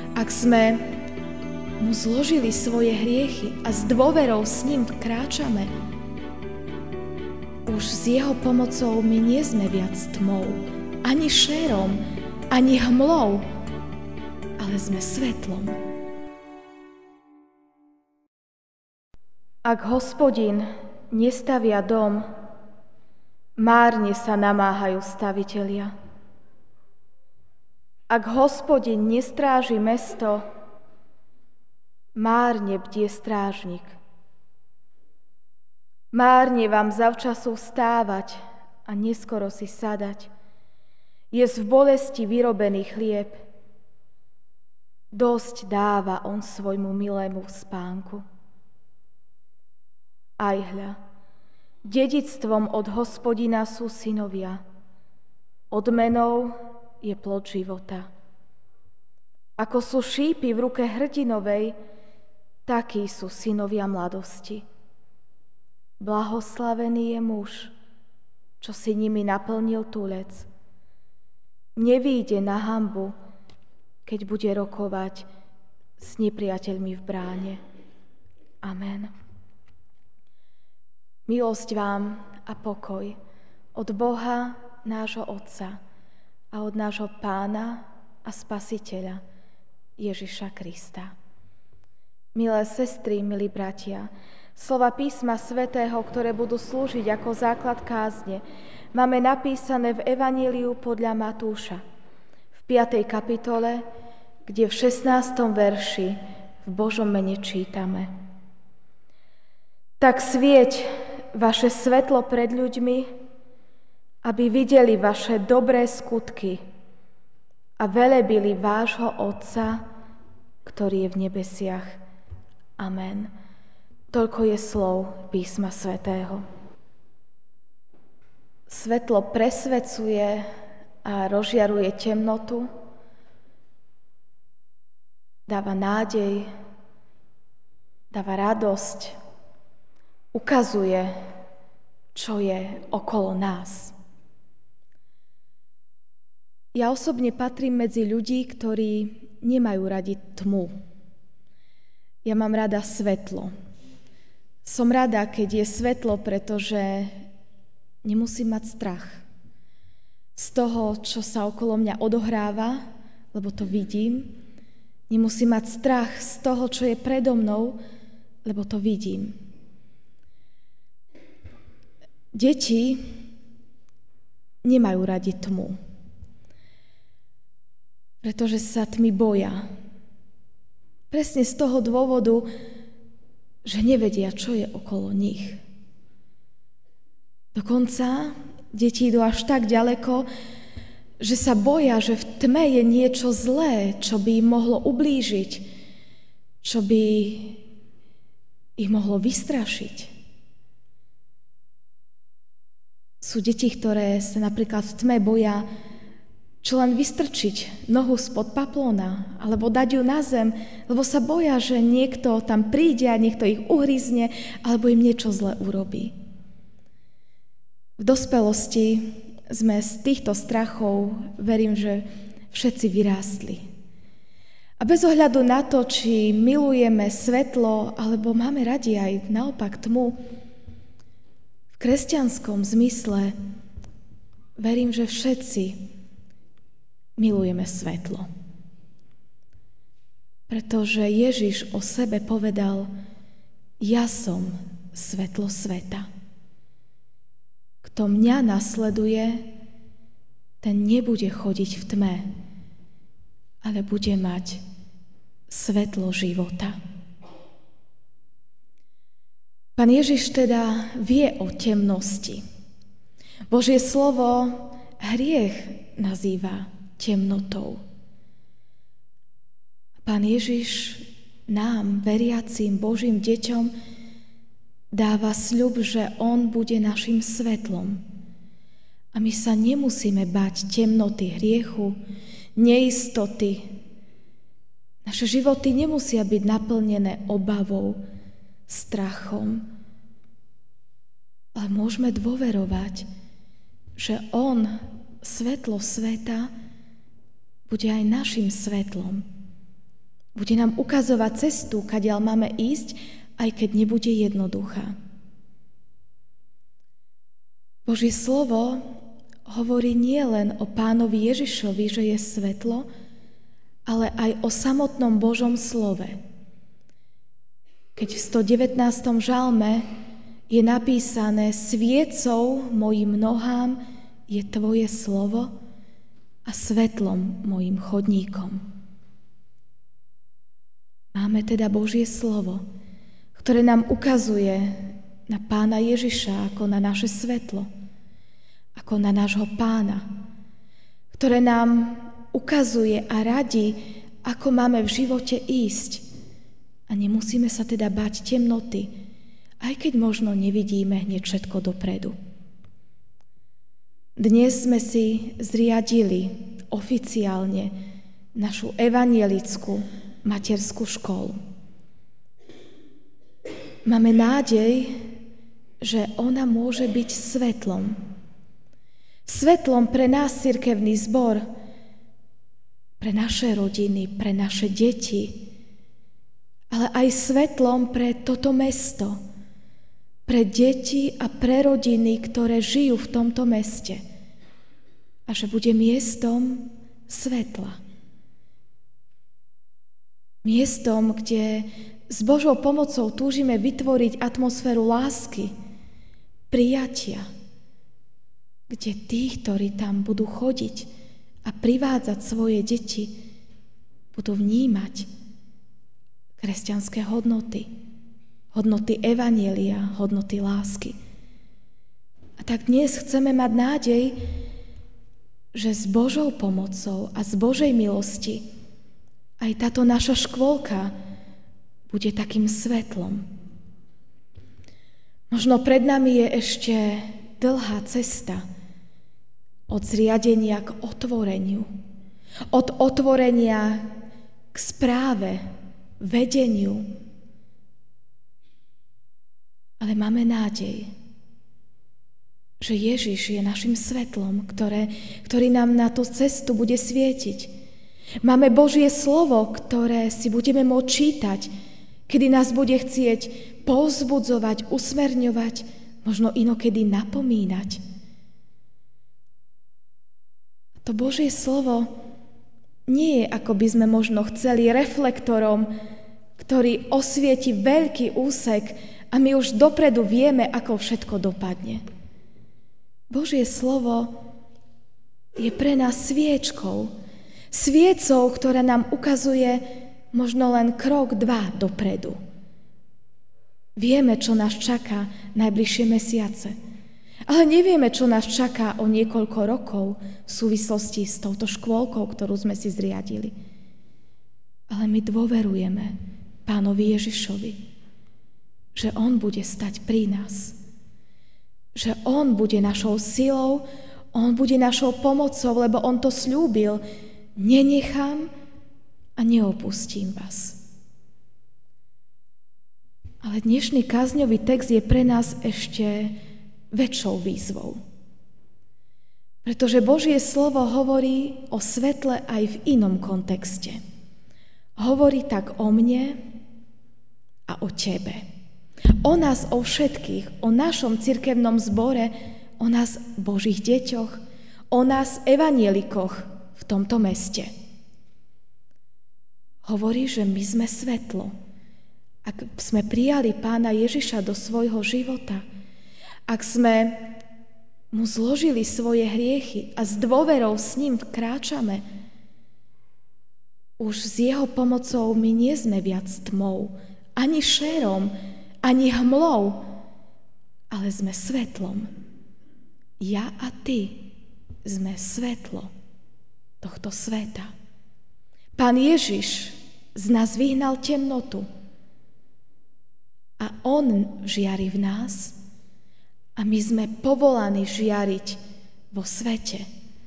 Ak sme mu zložili svoje hriechy a s dôverou s ním kráčame, už s jeho pomocou my nie sme viac tmou, ani šérom, ani hmlou, ale sme svetlom. Ak Hospodin nestavia dom, márne sa namáhajú stavitelia. Ak Hospodin nestráži mesto, márne bdie strážnik. Márne vám zavčasu vstávať a neskoro si sadať, jesť v bolesti vyrobený chlieb. Dosť dáva on svojmu milému v spánku. Aj hľa, dedičstvom od Hospodina sú synovia, odmenou je plod života. Ako sú šípy v ruke hrdinovej, takí sú synovia mladosti. Blahoslavený je muž, čo si nimi naplnil túlec. Nevíde na hanbu, keď bude rokovať s nepriateľmi v bráne. Amen. Milosť vám a pokoj od Boha, nášho Otca, a od nášho Pána a Spasiteľa Ježiša Krista. Milé sestry, milí bratia, slova písma svätého, ktoré budú slúžiť ako základ kázne, máme napísané v Evaníliu podľa Matúša, v 5. kapitole, kde v 16. verši v Božom mene čítame: Tak svieť vaše svetlo pred ľuďmi, aby videli vaše dobré skutky a velebili vášho Otca, ktorý je v nebesiach. Amen. Toľko je slov písma svätého. Svetlo presvecuje a rozžiaruje temnotu, dáva nádej, dáva radosť, ukazuje, čo je okolo nás. Ja osobne patrím medzi ľudí, ktorí nemajú radi tmu. Ja mám rada svetlo. Som rada, keď je svetlo, pretože nemusím mať strach z toho, čo sa okolo mňa odohráva, lebo to vidím. Nemusím mať strach z toho, čo je predo mnou, lebo to vidím. Deti nemajú radi tmu, pretože sa tmy boja. Presne z toho dôvodu, že nevedia, čo je okolo nich. Dokonca deti idú až tak ďaleko, že sa boja, že v tme je niečo zlé, čo by im mohlo ublížiť, čo by ich mohlo vystrašiť. Sú deti, ktoré sa napríklad v tme boja čo len vystrčiť nohu spod paplóna alebo dať ju na zem, lebo sa boja, že niekto tam príde a niekto ich uhryzne alebo im niečo zle urobí. V dospelosti sme z týchto strachov, verím, že všetci vyrástli. A bez ohľadu na to, či milujeme svetlo alebo máme radi aj naopak tmu, v kresťanskom zmysle verím, že všetci milujeme svetlo. Pretože Ježiš o sebe povedal: Ja som svetlo sveta. Kto mňa nasleduje, ten nebude chodiť v tme, ale bude mať svetlo života. Pán Ježiš teda vie o temnosti. Božie slovo hriech nazýva temnotou. Pán Ježiš nám, veriacím Božím deťom, dáva sľub, že on bude našim svetlom. A my sa nemusíme báť temnoty hriechu, neistoty. Naše životy nemusia byť naplnené obavou, strachom, ale môžeme dôverovať, že on, svetlo sveta, bude aj našim svetlom Bude nám ukazovať cestu, kadiaľ máme ísť, aj keď nebude jednoduchá. Božie slovo hovorí nielen o Pánovi Ježišovi, že je svetlo, ale aj o samotnom Božom slove. Keď v 119. žalme je napísané: sviecou mojim nohám je tvoje slovo a svetlom mojim chodníkom. Máme teda Božie slovo, ktoré nám ukazuje na Pána Ježiša ako na naše svetlo, ako na nášho Pána, ktoré nám ukazuje a radí, ako máme v živote ísť. A nemusíme sa teda báť temnoty, aj keď možno nevidíme hneď všetko dopredu. Dnes sme si zriadili oficiálne našu evanjelickú materskú školu. Máme nádej, že ona môže byť svetlom. Svetlom pre nás, cirkevný zbor, pre naše rodiny, pre naše deti, ale aj svetlom pre toto mesto, pre deti a pre rodiny, ktoré žijú v tomto meste. A že bude miestom svetla. Miestom, kde s Božou pomocou túžime vytvoriť atmosféru lásky, prijatia, kde tí, ktorí tam budú chodiť a privádzať svoje deti, budú vnímať kresťanské hodnoty, hodnoty evanjelia, hodnoty lásky. A tak dnes chceme mať nádej, že s Božou pomocou a z Božej milosti aj táto naša škôlka bude takým svetlom. Možno pred nami je ešte dlhá cesta od zriadenia k otvoreniu, od otvorenia k správe, vedeniu. Ale máme nádej, že Ježiš je našim svetlom, ktorý nám na tú cestu bude svietiť. Máme Božie slovo, ktoré si budeme môcť čítať, kedy nás bude chcieť povzbudzovať, usmerňovať, možno inokedy napomínať. To Božie slovo nie je, ako by sme možno chceli, reflektorom, ktorý osvieti veľký úsek a my už dopredu vieme, ako všetko dopadne. Božie slovo je pre nás sviečkou, ktorá nám ukazuje možno len krok, 2 dopredu. Vieme, čo nás čaká najbližšie mesiace, ale nevieme, čo nás čaká o niekoľko rokov v súvislosti s touto škôlkou, ktorú sme si zriadili. Ale my dôverujeme Pánovi Ježišovi, že on bude stať pri nás, že on bude našou silou, on bude našou pomocou, lebo on to sľúbil: nenechám a neopustím vás. Ale dnešný kázňový text je pre nás ešte väčšou výzvou. Pretože Božie slovo hovorí o svetle aj v inom kontexte. Hovorí tak o mne a o tebe. O nás, o všetkých, o našom cirkevnom zbore, o nás Božích deťoch, o nás evanjelikoch v tomto meste. Hovorí, že my sme svetlo. Ak sme prijali Pána Ježiša do svojho života, ak sme mu zložili svoje hriechy a s dôverou s ním kráčame, už s jeho pomocou my nie sme viac tmou, ani šérom, ani hmlou, ale sme svetlom. Ja a ty sme svetlo tohto sveta. Pán Ježiš z nás vyhnal temnotu a on žiari v nás a my sme povolaní žiariť vo svete.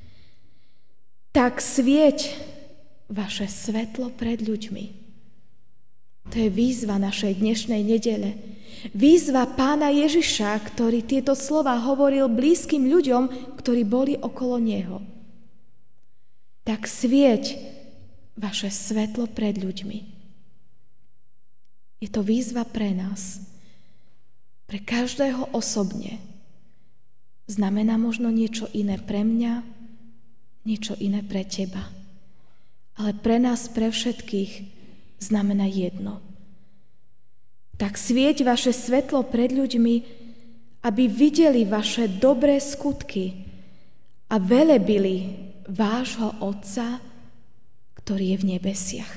Tak svieť vaše svetlo pred ľuďmi. To je výzva našej dnešnej nedele. Výzva Pána Ježiša, ktorý tieto slova hovoril blízkym ľuďom, ktorí boli okolo neho. Tak svieť vaše svetlo pred ľuďmi. Je to výzva pre nás, pre každého osobne. Znamená možno niečo iné pre mňa, niečo iné pre teba. Ale pre nás, pre všetkých, znamená jedno. Tak svieť vaše svetlo pred ľuďmi, aby videli vaše dobré skutky a velebili vášho Otca, ktorý je v nebesiach.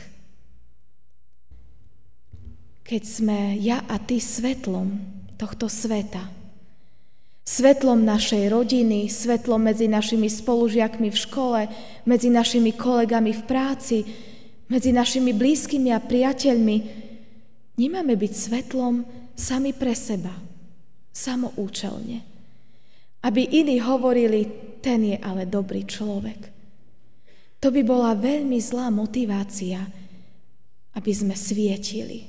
Keď sme ja a ty svetlom tohto sveta, svetlom našej rodiny, svetlom medzi našimi spolužiakmi v škole, medzi našimi kolegami v práci, medzi našimi blízkymi a priateľmi, nemáme byť svetlom sami pre seba, samoučelne. Aby iní hovorili, ten je ale dobrý človek. To by bola veľmi zlá motivácia, aby sme svietili.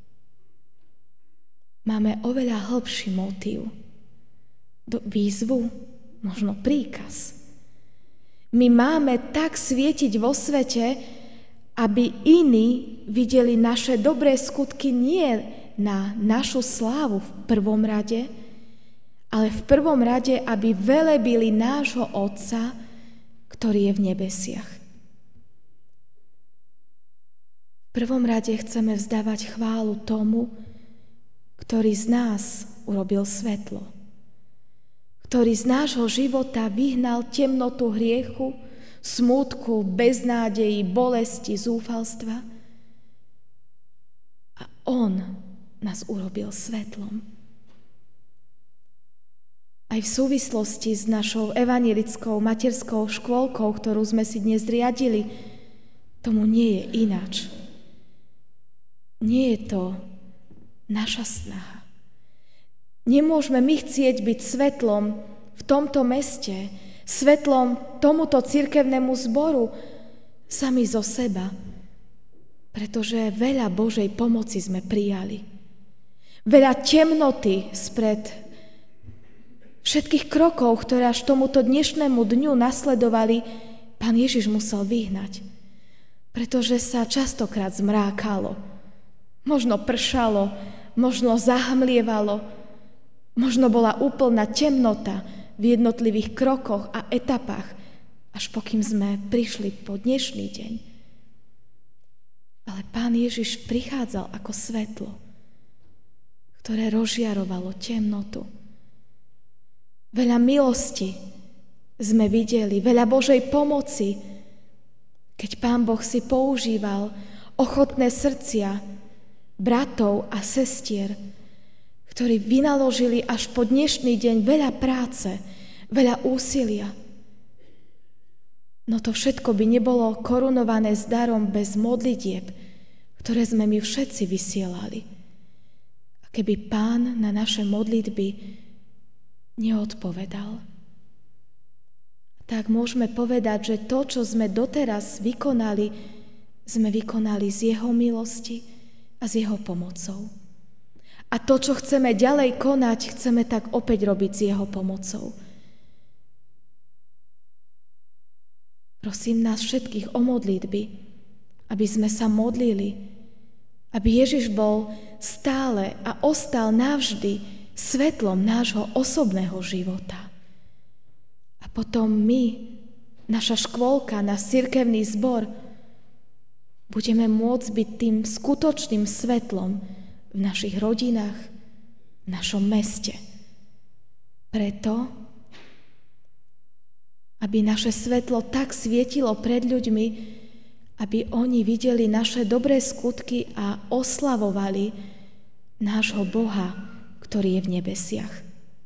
Máme oveľa hlbší motív. Výzvu, možno príkaz. My máme tak svietiť vo svete, aby iní videli naše dobré skutky nie na našu slávu v prvom rade, ale v prvom rade, aby velebili nášho Otca, ktorý je v nebesiach. V prvom rade chceme vzdávať chválu tomu, ktorý z nás urobil svetlo, ktorý z nášho života vyhnal temnotu hriechu, smútku, beznádeji, bolesti, zúfalstva. A on nás urobil svetlom. Aj v súvislosti s našou evanjelickou materskou škôlkou, ktorú sme si dnes zriadili, tomu nie je ináč. Nie je to naša snaha. Nemôžeme my chcieť byť svetlom v tomto meste, svetlom tomuto cirkevnému zboru sami zo seba, pretože veľa Božej pomoci sme prijali. Veľa temnoty spred všetkých krokov, ktoré až tomuto dnešnému dňu nasledovali, Pán Ježiš musel vyhnať, pretože sa častokrát zmrákalo. Možno pršalo, možno zahmlievalo, možno bola úplná temnota v jednotlivých krokoch a etapách, až pokým sme prišli po dnešný deň. Ale Pán Ježiš prichádzal ako svetlo, ktoré rozžiarovalo temnotu. Veľa milosti sme videli, veľa Božej pomoci, keď Pán Boh si používal ochotné srdcia bratov a sestier, ktorí vynaložili až po dnešný deň veľa práce, veľa úsilia. No to všetko by nebolo korunované s darom bez modlitieb, ktoré sme my všetci vysielali. A keby Pán na naše modlitby neodpovedal, tak môžeme povedať, že to, čo sme doteraz vykonali, sme vykonali z jeho milosti a s jeho pomocou. A to, čo chceme ďalej konať, chceme tak opäť robiť s jeho pomocou. Prosím nás všetkých o modlitby, aby sme sa modlili, aby Ježiš bol stále a ostal navždy svetlom nášho osobného života. A potom my, naša škôlka, náš cirkevný zbor, budeme môcť byť tým skutočným svetlom v našich rodinách, v našom meste. Preto, aby naše svetlo tak svietilo pred ľuďmi, aby oni videli naše dobré skutky a oslavovali nášho Boha, ktorý je v nebesiach.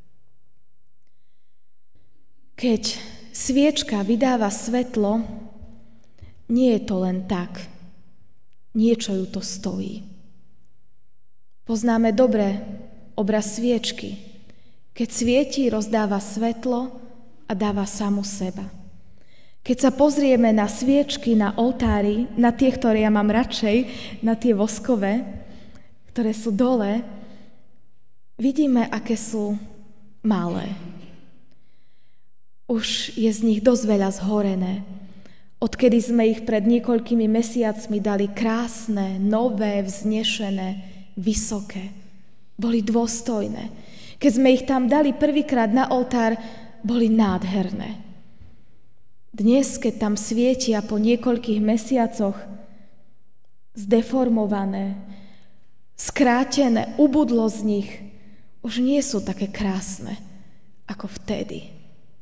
Keď sviečka vydáva svetlo, nie je to len tak. Niečo ju to stojí. Poznáme dobre obraz sviečky. Keď svieti, rozdáva svetlo a dáva samu seba. Keď sa pozrieme na sviečky na oltári, na tie, ktoré ja mám radšej, na tie voskové, ktoré sú dole, vidíme, aké sú malé. Už je z nich dosť veľa zhorené. Odkedy sme ich pred niekoľkými mesiacmi dali krásne, nové, vznešené, vysoké. Boli dôstojné. Keď sme ich tam dali prvýkrát na oltár, boli nádherné. Dnes, keď tam svietia po niekoľkých mesiacoch, zdeformované, skrátené, ubudlo z nich, už nie sú také krásne ako vtedy.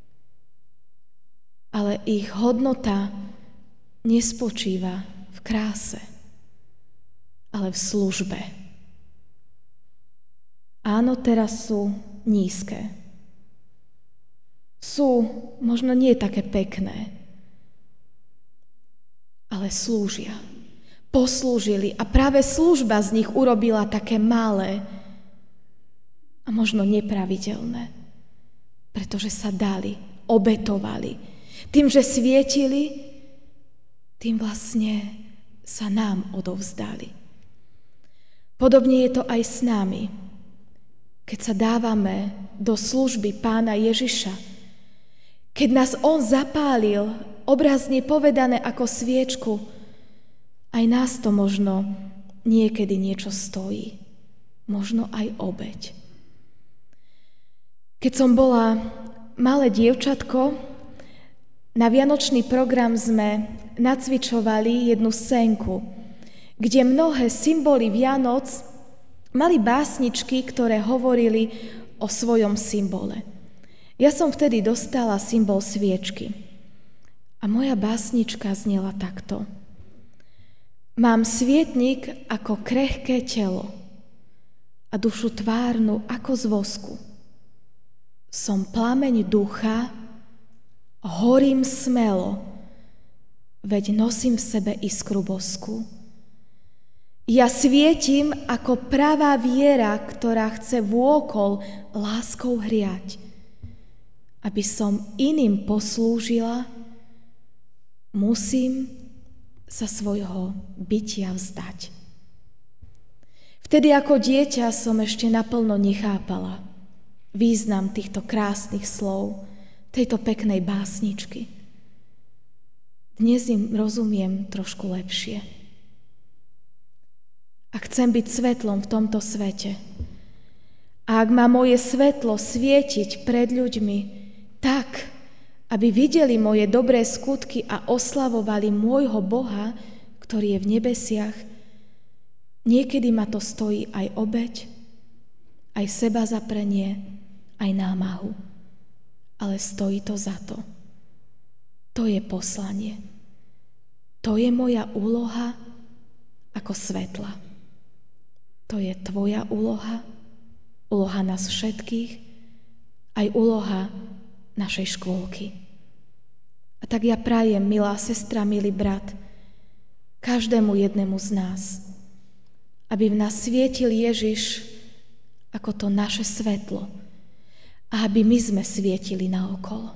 Ale ich hodnota nespočíva v kráse, ale v službe. Áno, teraz sú nízke. Sú možno nie také pekné, ale slúžia. Poslúžili a práve služba z nich urobila také malé a možno nepravidelné, pretože sa dali, obetovali. Tým, že svietili, tým vlastne sa nám odovzdali. Podobne je to aj s nami. Keď sa dávame do služby Pána Ježiša, keď nás On zapálil, obrazne povedané ako sviečku, aj nás to možno niekedy niečo stojí. Možno aj obeť. Keď som bola malé dievčatko, na vianočný program sme nacvičovali jednu scénku, kde mnohé symboly Vianoc mali básničky, ktoré hovorili o svojom symbole. Ja som vtedy dostala symbol sviečky a moja básnička znela takto. Mám svietnik ako krehké telo a dušu tvárnu ako z vosku. Som plameň ducha, horím smelo, veď nosím v sebe iskru bosku. Ja svietim ako pravá viera, ktorá chce vôkol láskou hriať. Aby som iným poslúžila, musím sa svojho bytia vzdať. Vtedy ako dieťa som ešte naplno nechápala význam týchto krásnych slov, tejto peknej básničky. Dnes im rozumiem trošku lepšie. A chcem byť svetlom v tomto svete. A ak má moje svetlo svietiť pred ľuďmi tak, aby videli moje dobré skutky a oslavovali môjho Boha, ktorý je v nebesiach, niekedy ma to stojí aj obeť, aj sebazaprenie, aj námahu. Ale stojí to za to. To je poslanie. To je moja úloha ako svetla. To je tvoja úloha, úloha nás všetkých, aj úloha našej škôlky. A tak ja prajem, milá sestra, milý brat, každému jednému z nás, aby v nás svietil Ježiš ako to naše svetlo a aby my sme svietili naokolo.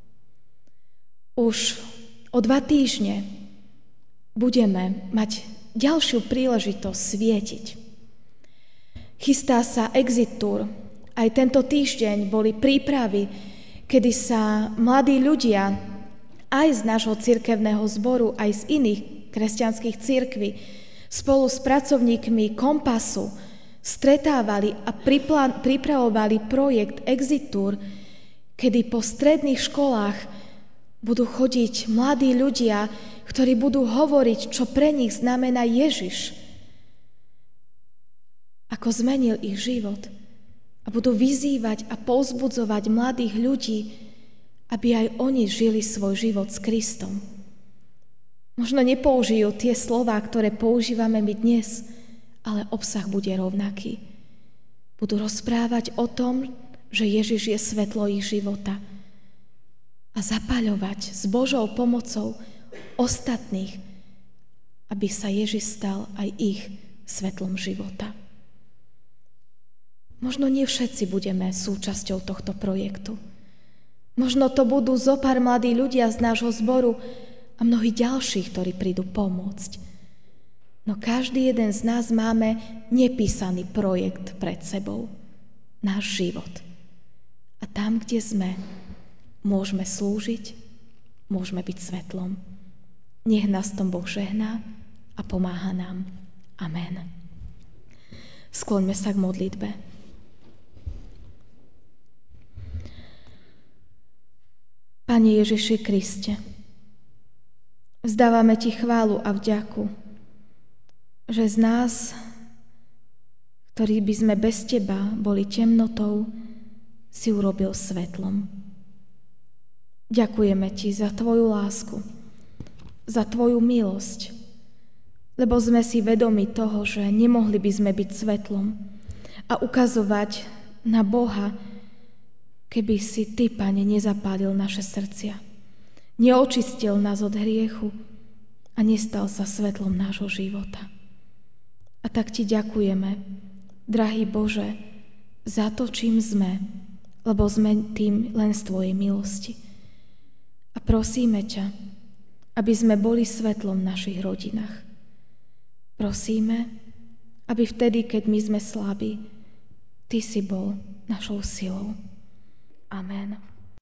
Už o 2 týždne budeme mať ďalšiu príležitosť svietiť. Chystá sa Exit Tour. Aj tento týždeň boli prípravy, kedy sa mladí ľudia aj z nášho cirkevného zboru, aj z iných kresťanských cirkví spolu s pracovníkmi Kompasu stretávali a pripravovali projekt Exit Tour, kedy po stredných školách budú chodiť mladí ľudia, ktorí budú hovoriť, čo pre nich znamená Ježiš. Ako zmenil ich život. A budú vyzývať a povzbudzovať mladých ľudí, aby aj oni žili svoj život s Kristom. Možno nepoužijú tie slová, ktoré používame my dnes, ale obsah bude rovnaký. Budú rozprávať o tom, že Ježiš je svetlo ich života a zapáľovať s Božou pomocou ostatných, aby sa Ježiš stal aj ich svetlom života. Možno nie všetci budeme súčasťou tohto projektu. Možno to budú zopár mladí ľudia z nášho zboru a mnohí ďalší, ktorí prídu pomôcť. No každý jeden z nás máme nepísaný projekt pred sebou. Náš život. A tam, kde sme, môžeme slúžiť, môžeme byť svetlom. Nech nás tom Boh žehná a pomáha nám. Amen. Skloňme sa k modlitbe. Pane Ježiši Kriste, vzdávame Ti chválu a vďaku, že z nás, ktorí by sme bez Teba boli temnotou, si urobil svetlom. Ďakujeme Ti za Tvoju lásku, za Tvoju milosť, lebo sme si vedomi toho, že nemohli by sme byť svetlom a ukazovať na Boha, keby si Ty, Pane, nezapálil naše srdcia, neočistil nás od hriechu a nestal sa svetlom nášho života. A tak Ti ďakujeme, drahý Bože, za to, čím sme, lebo sme tým len z Tvojej milosti. A prosíme ťa, aby sme boli svetlom v našich rodinách. Prosíme, aby vtedy, keď my sme slabí, Ty si bol našou silou. Amen.